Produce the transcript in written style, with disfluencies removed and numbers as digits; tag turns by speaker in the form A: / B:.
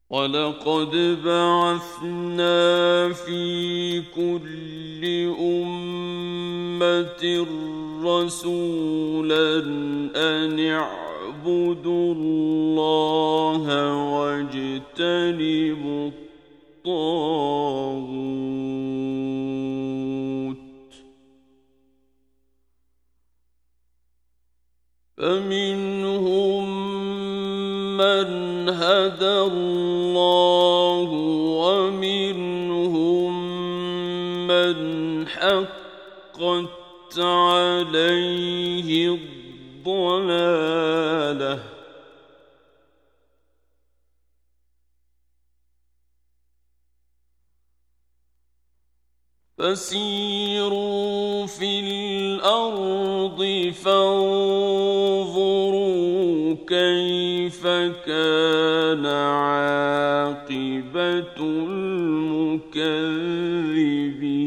A: وَلَقَدْ بَعَثْنَا فِي كُلِّ أُمَّةٍ رَّسُولًا أَنِ اعْبُدُوا اللَّهَ وَاجْتَنِبُوا الطَّاغُوتَ ۖ فَمِنْهُم مَّنْ هَدَى اللَّهُ وَمِنْهُم مَّنْ حَقَّتْ عَلَيْهِ الضَّلَالَةُ ۚ فَسِيرُوا فِي الْأَرْضِ فَانظُرُوا كَيْفَ كَانَ عَاقِبَةُ الْمُكَذِّبِينَ.